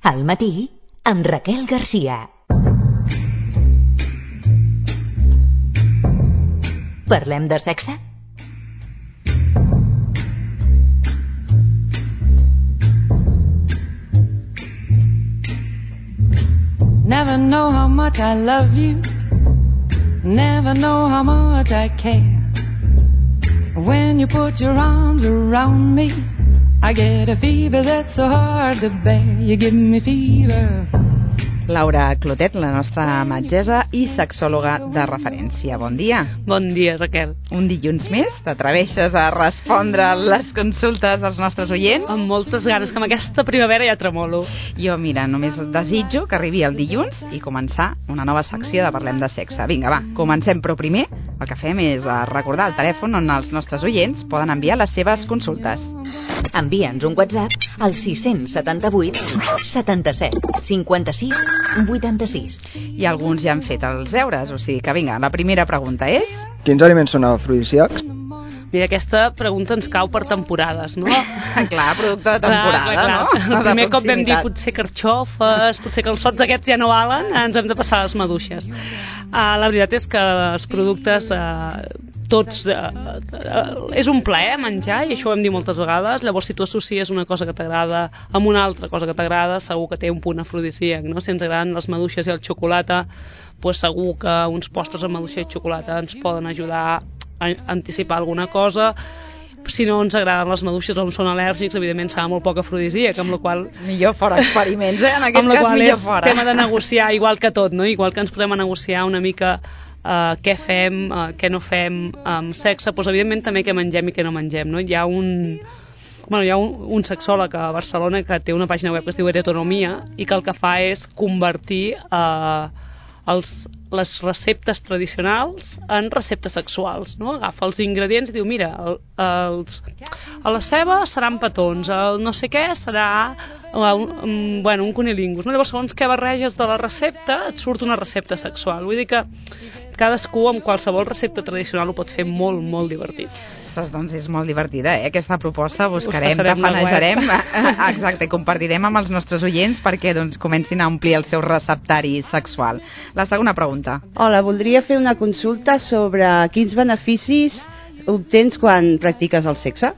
Al matí, amb Raquel Garcia. Parlem de sexe? Never know how much I love you. Never know how much I care. When you put your arms around me, I get a fever that's so hard to bear. You give me fever. Laura Clotet, la nostra metgessa i sexòloga de referència. Bon dia. Bon dia, Raquel. Un dilluns més, t'atreveixes a respondre les consultes dels nostres oients? Amb moltes ganes, que amb aquesta primavera ja tremolo. Jo, mira, només desitjo que arribi el dilluns i començar una nova secció de Parlem de Sexe. Vinga, va, comencem, però primer el que fem és recordar el telèfon on els nostres oients poden enviar les seves consultes. Envia'ns un WhatsApp al 678 77 56 86. I alguns ja han fet els deures, o sigui que vinga, la primera pregunta és... Quins aliments són afrodisíacs? Mira, aquesta pregunta ens cau per temporades, no? Clar, producte de temporada, clar. No? El primer cop vam dir potser carxofes, potser que els sots aquests ja no valen, ens hem de passar les maduixes. La veritat és que els productes... tots, és un plaer menjar, i això ho hem dit moltes vegades. Llavors, si tu associes una cosa que t'agrada amb una altra cosa que t'agrada, segur que té un punt afrodisíac, no? Si ens agraden les maduixes i el xocolata, doncs segur que uns postres amb maduixa i xocolata ens poden ajudar a anticipar alguna cosa. Si no ens agraden les maduixes o són al·lèrgics, evidentment serà molt poc afrodisíac, amb la qual... Millor fora experiments, en aquest cas millor fora. Tema de negociar, igual que tot, no? Igual que ens posem a negociar una mica què fem, què no fem amb sexe, doncs evidentment també què mengem i què no mengem, no? Hi ha un sexòleg a Barcelona que té una pàgina web que es diu Erotonomia i que el que fa és convertir les receptes tradicionals en receptes sexuals, no? Agafa els ingredients i diu, mira, a la ceba seran petons, el no sé què serà un cunilingus, no? Llavors, segons què barreges de la recepta, et surt una recepta sexual. Vull dir que cadascú amb qualsevol recepta tradicional ho pot fer molt, molt divertit. Ostres, doncs és molt divertida, aquesta proposta. Buscarem, tafanejarem, exacte, i compartirem amb els nostres oients perquè doncs, comencin a omplir el seu receptari sexual. La segona pregunta. Hola, voldria fer una consulta sobre quins beneficis obtens quan practiques el sexe.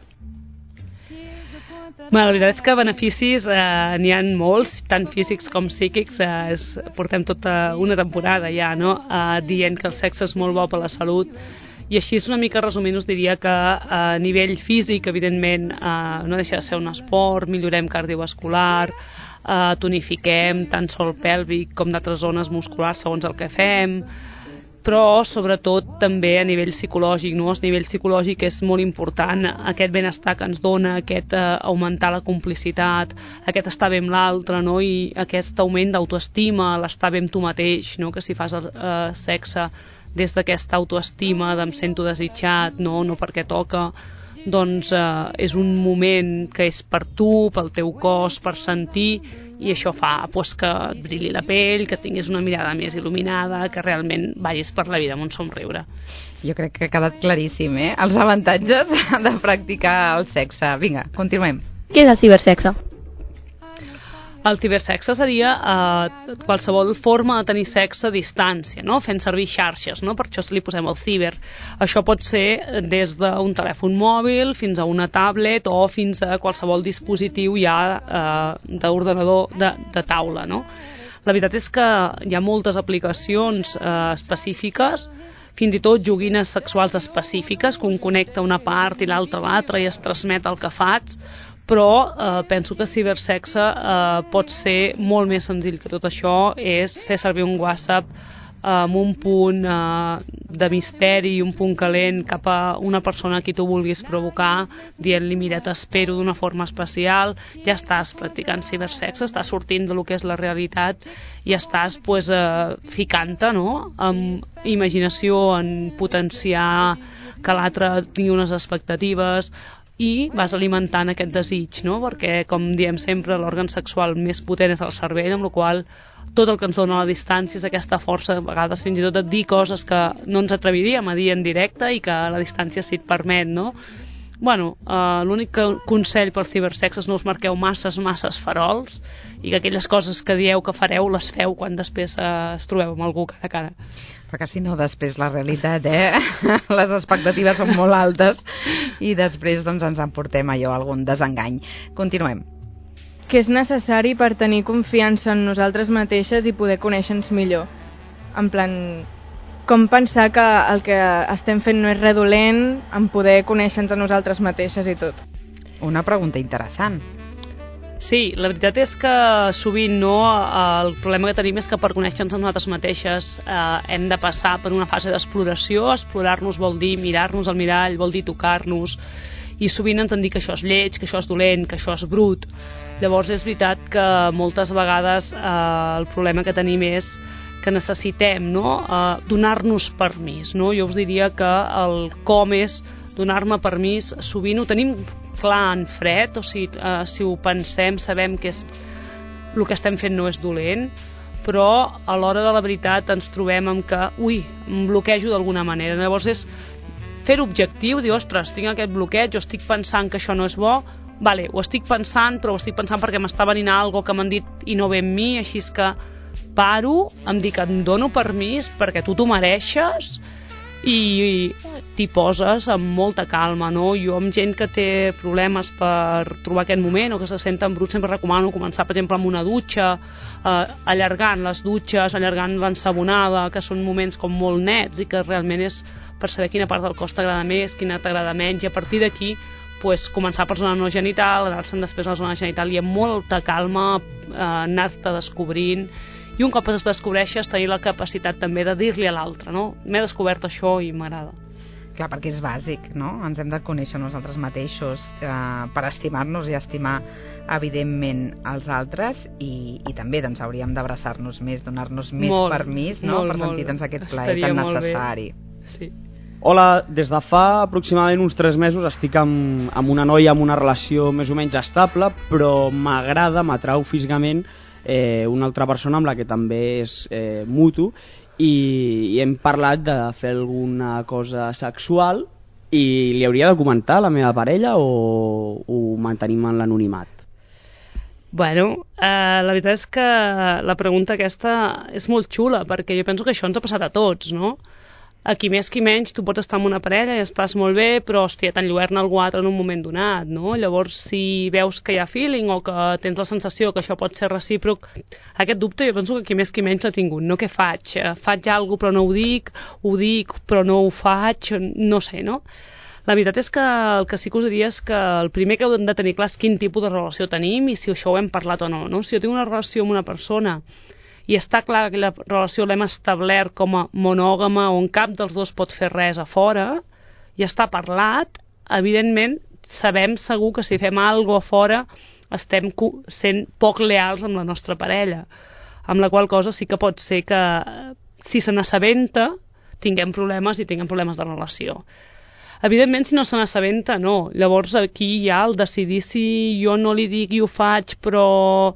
La veritat és que beneficis n'hi ha molts, tant físics com psíquics. Portem tota una temporada ja, no? Dient que el sexe és molt bo per la salut, i així una mica resumint us diria que a nivell físic, evidentment, no deixa de ser un esport, millorem cardiovascular, tonifiquem tant sol pèlvic com d'altres zones musculars segons el que fem, però sobretot també a nivell psicològic, no? A nivell psicològic és molt important aquest benestar que ens dona, aquest augmentar la complicitat, aquest estar bé amb l'altre, no? I aquest augment d'autoestima, l'estar bé amb tu mateix, no? Que si fas sexe des d'aquesta autoestima em sento desitjat, no perquè toca, doncs és un moment que és per tu, pel teu cos, per sentir, i això fa que et brilli la pell, que tinguis una mirada més il·luminada, que realment vagis per la vida amb un somriure. Jo crec que ha quedat claríssim, els avantatges de practicar el sexe. Vinga, continuem. Què és el cibersexe? El cibersexe seria qualsevol forma de tenir sexe a distància, no? Fent servir xarxes, no? Per això li posem el ciber. Això pot ser des d'un telèfon mòbil fins a una tablet o fins a qualsevol dispositiu ja d'ordenador de taula, no? La veritat és que hi ha moltes aplicacions específiques, fins i tot joguines sexuals específiques, que un connecta una part i l'altra i es transmet el que faig, però penso que cibersexe pot ser molt més senzill que tot això. És fer servir un WhatsApp amb un punt de misteri, un punt calent cap a una persona a qui tu vulguis provocar, dient-li, mira, t'espero d'una forma especial. Ja estàs practicant cibersexe, estàs sortint de lo que és la realitat i estàs ficant-te, no?, amb imaginació, en potenciar que l'altre tingui unes expectatives, i vas alimentant aquest desig, no? Perquè, com diem sempre, l'òrgan sexual més potent és el cervell, amb la qual tot el que ens dona a la distància és aquesta força, a vegades fins i tot de dir coses que no ens atreviríem a dir en directe i que a la distància sí et permet, no? Bueno, l'únic consell per cibersex és no us marqueu masses farols i que aquelles coses que dieu que fareu les feu quan després es trobeu amb algú cara a cara. Perquè si no, després la realitat, les expectatives són molt altes i després doncs, ens emportem allò, algun desengany. Continuem. Que és necessari per tenir confiança en nosaltres mateixes i poder conèixer-nos millor. En plan, com pensar que el que estem fent no és res dolent en poder conèixer-nos a nosaltres mateixes i tot. Una pregunta interessant. Sí, la veritat és que sovint el problema que tenim és que per conèixer-nos a nosaltres mateixes hem de passar per una fase d'exploració. Explorar-nos vol dir mirar-nos al mirall, vol dir tocar-nos, i sovint ens han dit que això és lleig, que això és dolent, que això és brut. Llavors és veritat que moltes vegades el problema que tenim és que necessitem donar-nos permís. Jo us diria que el com és donar-me permís, sovint ho tenim clar en fred, o sigui, si ho pensem sabem que el que estem fent no és dolent, però a l'hora de la veritat ens trobem amb que, em bloquejo d'alguna manera. Llavors és fer-ho objectiu, dir, ostres, tinc aquest bloqueig, o estic pensant que això no és bo, vale, ho estic pensant, però ho estic pensant perquè m'està venint algo que m'han dit i no ve amb mi, així és que paro, em dic, em dono permís perquè tu t'ho mereixes i t'hi poses amb molta calma, Jo amb gent que té problemes per trobar aquest moment o que se senten bruts sempre recomano començar, per exemple, amb una dutxa, allargant les dutxes, allargant l'ensabonada, que són moments com molt nets i que realment és per saber quina part del cos t'agrada més, quina t'agrada menys, i a partir d'aquí començar per zona no genital, anar-se'n després a la zona genital i amb molta calma anar-te descobrint. I un cop es descobreixes, tenir la capacitat també de dir-li a l'altre, m'he descobert això i m'agrada. Clar, perquè és bàsic, Ens hem de conèixer nosaltres mateixos per estimar-nos i estimar, evidentment, els altres i també doncs, hauríem d'abraçar-nos més, donar-nos més permís, per sentir-nos aquest plaer tan necessari. Sí. Hola, des de fa aproximadament uns 3 mesos estic amb una noia amb una relació més o menys estable, però m'atrau físicament una altra persona amb la que també és mutu i hem parlat de fer alguna cosa sexual i li hauria de comentar a la meva parella o ho mantenim en l'anonimat? Bueno, la veritat és que la pregunta aquesta és molt xula perquè jo penso que això ens ha passat a tots, Aquí més que menys tu pots estar amb una parella i estàs molt bé, però hòstia, t'enlluerna algú altre en un moment donat, Llavors, si veus que hi ha feeling o que tens la sensació que això pot ser recíproc, aquest dubte jo penso que aquí més que menys l'ha tingut, Què faig? Faig alguna cosa però no ho dic però no ho faig, no sé, La veritat és que el que sí que us diria és que el primer que hem de tenir clar és quin tipus de relació tenim i si això ho hem parlat o no, Si jo tinc una relació amb una persona i està clar que la relació l'hem establert com a monògama on cap dels dos pot fer res a fora i està parlat, evidentment sabem segur que si fem alguna cosa a fora estem sent poc leals amb la nostra parella, amb la qual cosa sí que pot ser que si se n'assabenta tinguem problemes i tinguem problemes de relació. Evidentment, si no se n'assabenta, no. Llavors aquí hi ha el decidir si jo no li dic i ho faig però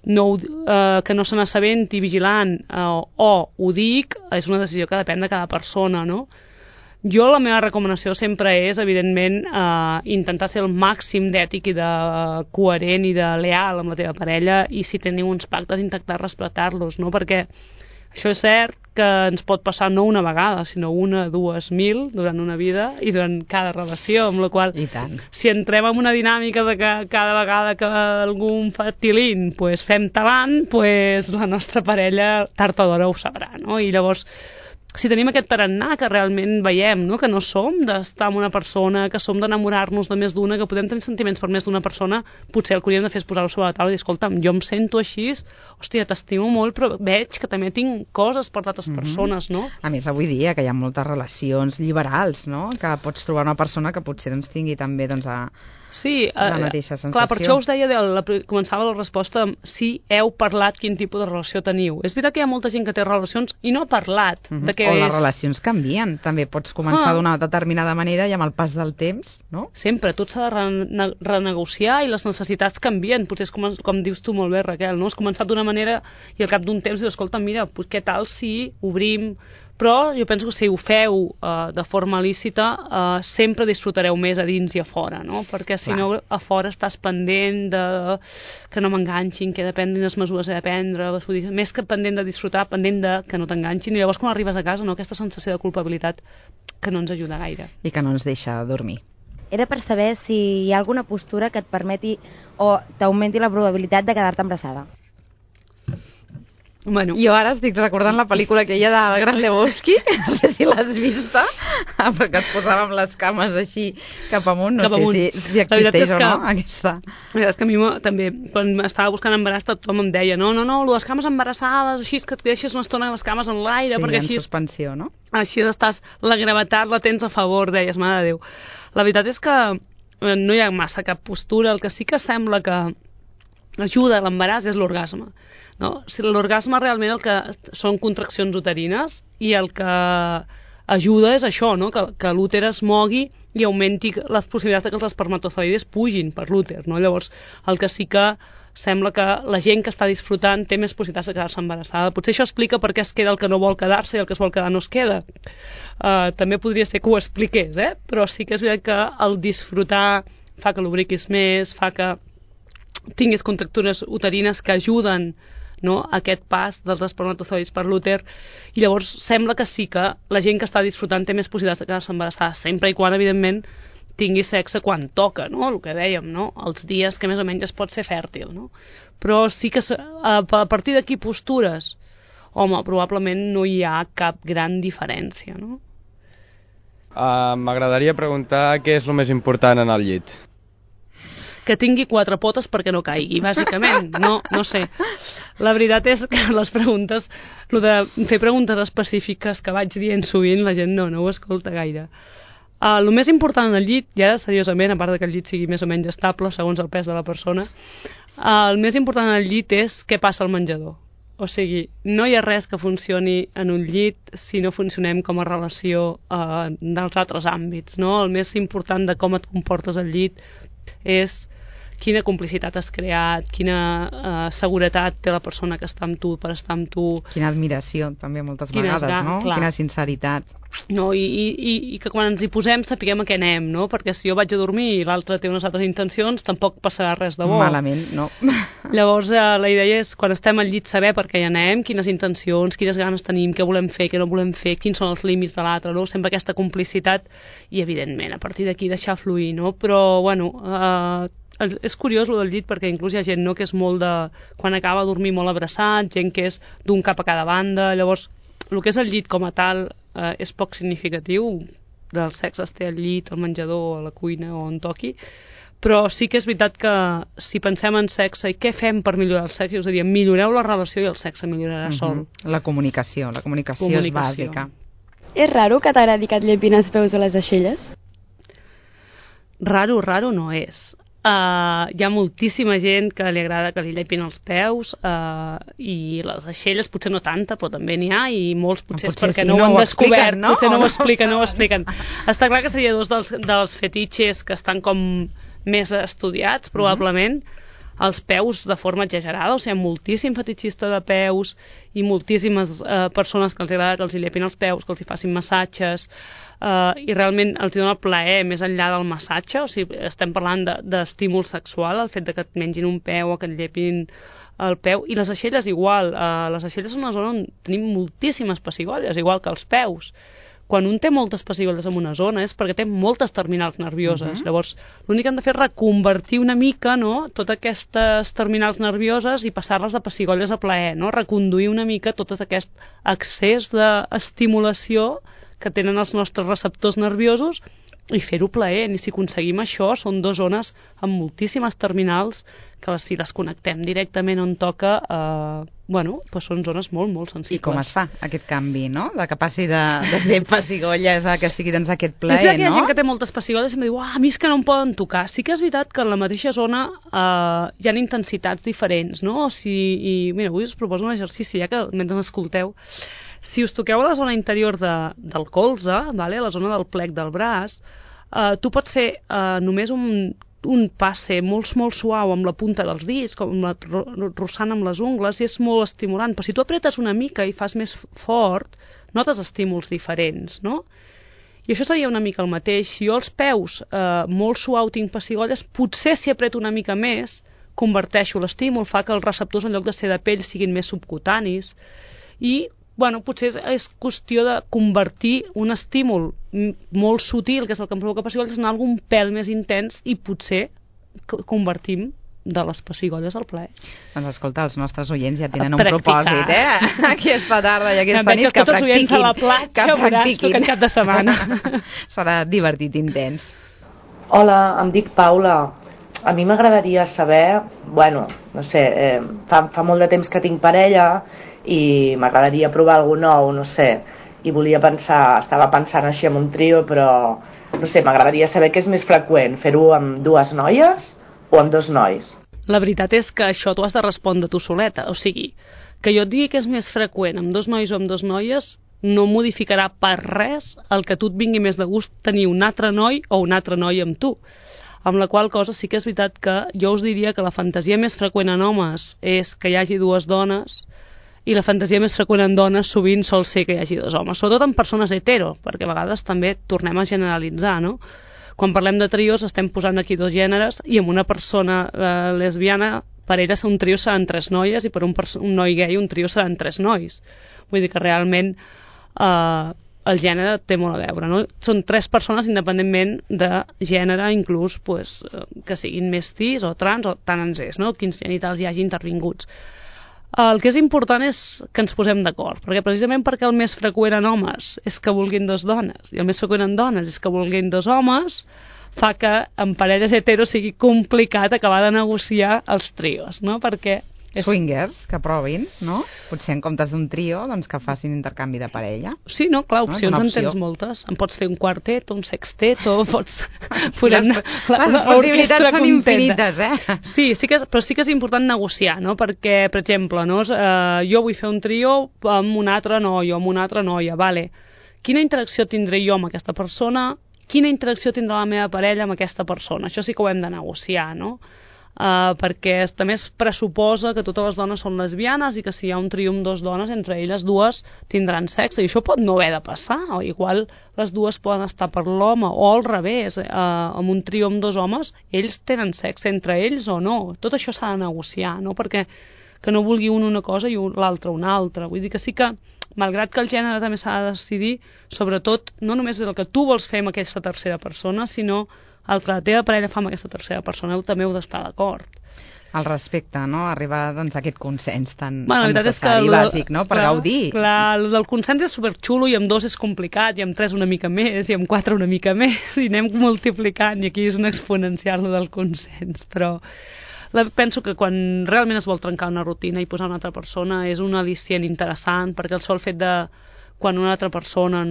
que no se n'assabenti vigilant o ho dic, és una decisió que depèn de cada persona, Jo la meva recomanació sempre és, evidentment, intentar ser el màxim d'ètic i de coherent i de leal amb la teva parella i si teniu uns pactes intentar respectar-los, Perquè això és cert que ens pot passar no una vegada, sinó 1, 2, 1000 durant una vida i durant cada relació, amb la qual si entrem en una dinàmica de que cada vegada que algú em fa tilín fem talant, la nostra parella tard o d'hora ho sabrà, I llavors si tenim aquest tarannà que realment veiem, que no som d'estar amb una persona, que som d'enamorar-nos de més d'una, que podem tenir sentiments per més d'una persona, potser el que hauríem de fer és posar-ho sobre la taula i dir, escolta'm, jo em sento així, hòstia, t'estimo molt, però veig que també tinc coses per d'altres persones, A més, avui dia que hi ha moltes relacions liberals, que pots trobar una persona que potser tingui també la mateixa sensació. Clar, per això us deia, començava la resposta amb si heu parlat quin tipus de relació teniu. És veritat que hi ha molta gent que té relacions i no ha parlat de què o les relacions canvien, també pots començar d'una determinada manera i amb el pas del temps, Sempre, tot s'ha de renegociar i les necessitats canvien, potser és com dius tu molt bé, Raquel, Has començat d'una manera i al cap d'un temps dius, escolta, mira, què tal si obrim Però jo penso que si ho feu de forma lícita sempre disfrutareu més a dins i a fora, no? Perquè si no a fora estàs pendent de que no m'enganxin, que he de prendre les mesures he de prendre, més que pendent de disfrutar, pendent de que no t'enganxin, i llavors quan arribes a casa, no? Aquesta sensació de culpabilitat que no ens ajuda gaire. I que no ens deixa dormir. Era per saber si hi ha alguna postura que et permeti o t'augmenti la probabilitat de quedar-te embarassada. Bueno. Jo ara estic recordant la pel·lícula aquella del Gran Lebowski, no sé si l'has vista, perquè es posava amb les cames així cap amunt, no sé si existeix o no aquesta. La veritat és que a mi també, quan estava buscant embaràs, tothom em deia no, les cames embarassades, així que et deixes una estona les cames en l'aire, perquè així... en suspensió, no? Així estàs, la gravetat la tens a favor, deies, mare de Déu. La veritat és que no hi ha massa cap postura, el que sí que sembla que ajuda a l'embaràs és l'orgasme. No? Si l'orgasme realment el que són contraccions uterines i el que ajuda és això, no? que l'úter es mogui i augmenti les possibilitats de que els espermatozoides pugin per l'úter. No? Llavors, el que sí que sembla que la gent que està disfrutant té més possibilitats de quedar-se embarassada. Potser això explica per què es queda el que no vol quedar-se i el que es vol quedar no es queda. També podria ser que ho expliqués, però sí que és veritat que el disfrutar fa que lubriquis més, fa que tinguis contractures uterines que ajuden, no, aquest pas dels espermatozoides per l'úter, i llavors sembla que sí que la gent que està disfrutant té més possibilitats de quedar-se embarassada, sempre i quan, evidentment, tingui sexe quan toca, no? El que dèiem, no? Els dies que més o menys es pot ser fèrtil, no? Però sí que a partir d'aquí postures, home, probablement no hi ha cap gran diferència, no? M'agradaria preguntar què és el més important en el llit. Que tingui 4 potes perquè no caigui, bàsicament. No sé. La veritat és que les preguntes, el de fer preguntes específiques que vaig dient sovint, la gent no ho escolta gaire. El més important en el llit, ja seriosament, a part de que el llit sigui més o menys estable segons el pes de la persona, el més important en el llit és què passa al menjador. O sigui, no hi ha res que funcioni en un llit si no funcionem com a relació dels altres àmbits, no? El més important de com et comportes al llit és quina complicitat has creat, quina seguretat té la persona que està amb tu per estar amb tu. Quina admiració, també, moltes vegades, no? Clar. Quina sinceritat. No, i que quan ens hi posem sapiguem a què anem, no? Perquè si jo vaig a dormir i l'altre té unes altres intencions, tampoc passarà res de bo. Malament, no. Llavors, la idea és, quan estem al llit, saber per què hi anem, quines intencions, quines ganes tenim, què volem fer, què no volem fer, quins són els límits de l'altre, no? Sempre aquesta complicitat i, evidentment, a partir d'aquí deixar fluir, no? Però, bueno, és curiós el del llit perquè inclús hi ha gent, no?, que és molt de... quan acaba de dormir molt abraçat, gent que és d'un cap a cada banda, llavors el que és el llit com a tal és poc significatiu, del sexe es té al llit, al menjador, a la cuina o on toqui, però sí que és veritat que si pensem en sexe i què fem per millorar el sexe, us diria, milloreu la relació i el sexe millorarà sol. La comunicació és bàsica. És raro que t'agradi que et llepin els peus o les aixelles? Raro no és. Hi ha moltíssima gent que li agrada que li llepin els peus i les aixelles potser no tanta, però també n'hi ha, i molts potser és perquè no ho han descobert, no? Potser no ho expliquen. Està clar que seria dos dels fetitxes que estan com més estudiats, probablement, els peus de forma exagerada, o sigui, moltíssim fetitxista de peus i moltíssimes persones que els agrada que els llepin els peus, que els hi facin massatges, i realment els dona plaer més enllà del massatge, o sigui, estem parlant d'estímul sexual, el fet de que et mengin un peu o que et llepin el peu, i les aixelles igual, les aixelles són una zona on tenim moltíssimes pessigolles, igual que els peus. Quan un té moltes pessigolles en una zona és perquè té moltes terminals nervioses. Llavors, l'únic que han de fer és reconvertir una mica, no?, totes aquestes terminals nervioses i passar-les de pessigolles a plaer, no?, reconduir una mica tot aquest excés d'estimulació que tenen els nostres receptors nerviosos i fer-ho plaent. I si aconseguim això, són dues zones amb moltíssimes terminals que si les connectem directament on toca, doncs són zones molt, molt sensibles. I com es fa aquest canvi, no?, de que passi de ser pessigolles a que sigui aquest plaer, no? És que hi ha gent no? que té moltes pessigolles i em diu, a mi és que no em poden tocar. Sí que és veritat que en la mateixa zona hi ha intensitats diferents, no? I mira, avui us proposo un exercici, ja que mentre m'escolteu. Si us toqueu a la zona interior del colze, vale? A la zona del plec del braç, tu pots fer només un passe molt suau amb la punta dels dits, com rossant amb les ungles, i és molt estimulant. Però si tu apretes una mica i fas més fort, notes estímuls diferents, no? I això seria una mica el mateix. Si jo els peus molt suau tinc pessigolles, potser si apreto una mica més, converteixo l'estímul, fa que els receptors en lloc de ser de pell siguin més subcutanis i potser és qüestió de convertir un estímul molt sutil, que és el que em provoca pessigolles, en algun pèl més intens i potser convertim de les pessigolles al plaer. Doncs escolta, els nostres oients ja tenen un propòsit, aquesta tarda i aquesta nit, que practiquin. A la platja, veuràs tu aquest cap de setmana. Serà divertit, intens. Hola, em dic Paula. A mi m'agradaria saber, no sé, fa molt de temps que tinc parella i m'agradaria provar algú nou, no sé, i estava pensant així en un trio, però no sé, m'agradaria saber què és més freqüent, fer-ho amb dues noies o amb dos nois. La veritat és que això t'ho has de respondre tu soleta, o sigui, que jo et digui que és més freqüent amb dos nois o amb dos noies no modificarà per res el que tu et vingui més de gust tenir un altre noi o una altra noia amb tu. Amb la qual cosa sí que és veritat que jo us diria que la fantasia més freqüent en homes és que hi hagi dues dones i la fantasia més freqüent en dones sovint sol ser que hi hagi dos homes, sobretot en persones hetero, perquè a vegades també tornem a generalitzar, no? Quan parlem de trios estem posant aquí dos gèneres i amb una persona lesbiana per ella un trio seran tres noies i per un noi gay un trio seran tres nois. Vull dir que realment el gènere té molt a veure, no? Són tres persones independentment de gènere, inclús que siguin mestis o trans o tant ens és, no? Quins genitals hi hagi intervinguts. El que és important és que ens posem d'acord, perquè precisament perquè el més freqüent en homes és que vulguin dos dones i el més freqüent en dones és que vulguin dos homes, fa que en parelles hetero sigui complicat acabar de negociar els trios, no? Perquè swingers, que provin, no? Potser en comptes d'un trio, doncs que facin intercanvi de parella. Sí, no? Clar, opcions en tens moltes. En pots fer un quartet, un sextet, o pots... les possibilitats són infinites, Sí, però sí que és important negociar, no? Perquè, per exemple, jo vull fer un trio amb un altre noi o amb una altra noia, vale. Quina interacció tindré jo amb aquesta persona? Quina interacció tindrà la meva parella amb aquesta persona? Això sí que ho hem de negociar, no? Perquè també es pressuposa que totes les dones són lesbianes i que si hi ha un trio amb dues dones, entre elles dues tindran sexe, i això pot no haver de passar, o igual les dues poden estar per l'home, o al revés, amb un trio amb dos homes ells tenen sexe entre ells o no. Tot això s'ha de negociar, no? Perquè que no vulgui un una cosa i l'altre una altra. Vull dir que sí que, malgrat que el gènere també s'ha de decidir, sobretot no només el que tu vols fer amb aquesta tercera persona, sinó el que la teva parella fa amb aquesta tercera persona, també heu d'estar d'acord. Al respecte, no? Arribar a aquest consens tan necessari i bàsic, no? Per gaudir. Clar, el del consens és superxulo i amb dos és complicat, i amb tres una mica més, i amb quatre una mica més, i anem multiplicant, i aquí és un exponencial del consens, però penso que quan realment es vol trencar una rutina i posar una altra persona és un al·licient interessant, perquè el sol fet de quan una altra persona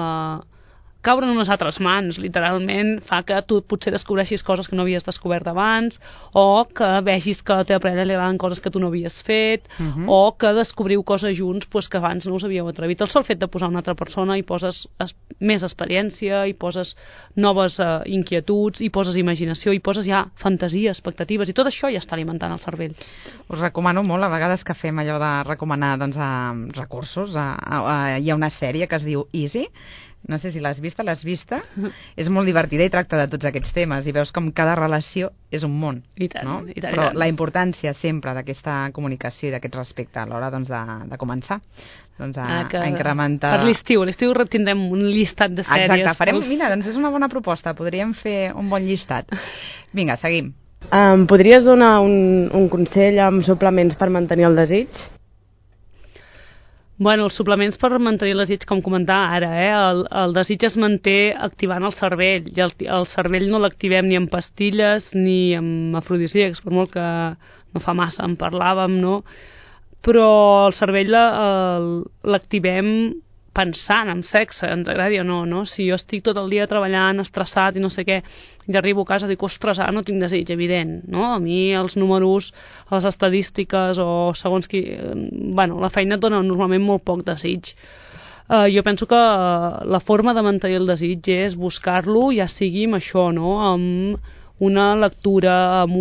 caure en unes altres mans, literalment, fa que tu potser descobreixis coses que no havies descobert abans, o que vegis que a la teva parella li agraden coses que tu no havies fet, o que descobriu coses junts que abans no us havíeu atrevit. El sol fet de posar una altra persona hi poses més experiència, hi poses noves inquietuds, hi poses imaginació, hi poses ja fantasia, expectatives, i tot això ja està alimentant el cervell. Us recomano molt, a vegades que fem allò de recomanar recursos, hi ha una sèrie que es diu Easy. No sé si l'has vista. És molt divertida i tracta de tots aquests temes i veus com cada relació és un món. I tant, no? i tant. Però la importància sempre d'aquesta comunicació i d'aquest respecte a l'hora de començar a incrementar... Per l'estiu tindrem un llistat de sèries. Exacte, mira, doncs és una bona proposta, podríem fer un bon llistat. Vinga, seguim. Podries donar un consell amb suplements per mantenir el desig? Bueno, els suplements per mantenir el desig, com comentava ara, el desig es manté activant el cervell, i el cervell no l'activem ni amb pastilles ni amb afrodisíacs, per molt que no fa massa en parlàvem, no? Però el cervell l'activem pensant en sexe, ens agradi o no, no? Si jo estic tot el dia treballant, estressat i no sé què, i arribo a casa i dic, ostres, no tinc desig, evident, no? A mi els números, les estadístiques o segons qui... Bueno, la feina et dona normalment molt poc desig. Jo penso que la forma de mantenir el desig és buscar-lo, ja sigui amb això, no? Amb una lectura, amb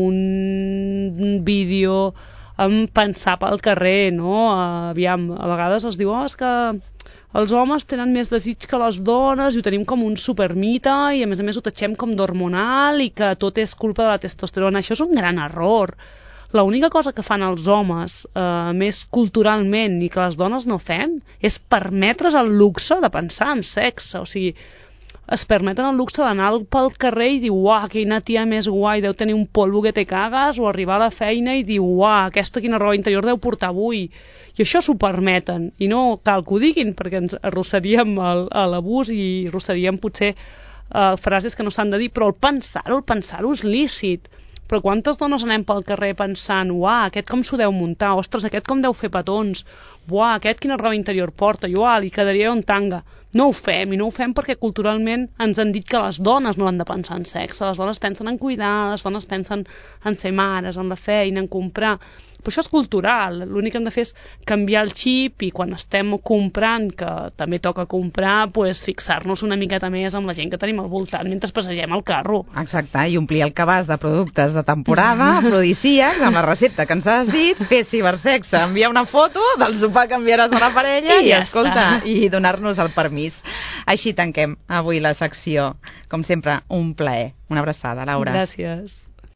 un vídeo, amb pensar pel carrer, no? Aviam, a vegades es diu, és que els homes tenen més desig que les dones i ho tenim com un supermite i a més ho tatxem com d'hormonal i que tot és culpa de la testosterona. Això és un gran error. L'única cosa que fan els homes més culturalment i que les dones no fem és permetre's el luxe de pensar en sexe. O sigui, es permeten el luxe d'anar pel carrer i dir uah, quina tia més guai, deu tenir un polvo que te cagues, o arribar a la feina i dir uah, aquesta quina roba interior deu portar avui. I això s'ho permeten, i no cal que ho diguin, perquè ens arrosseríem a l'abús i arrosseríem potser frases que no s'han de dir, però el pensar-ho és lícit. Però quantes dones anem pel carrer pensant uah, aquest com s'ho deu muntar, ostres, aquest com deu fer petons, uah, aquest quina roba interior porta, i uah, li quedaria un tanga. No ho fem, i no ho fem perquè culturalment ens han dit que les dones no han de pensar en sexe, les dones pensen en cuidar, les dones pensen en ser mares, en la feina, en comprar. Però això és cultural, l'únic que hem de fer és canviar el xip i quan estem comprant, que també toca comprar, pues, fixar-nos una miqueta més amb la gent que tenim al voltant mentre passegem el carro. Exacte, i omplir el cabàs de productes de temporada, afrodisíacs, amb la recepta que ens has dit, fer cibersexe, enviar una foto del sopar que enviaràs a la parella i escolta, i donar-nos el permís. Així tanquem avui la secció. Com sempre, un plaer. Una abraçada, Laura. Gràcies.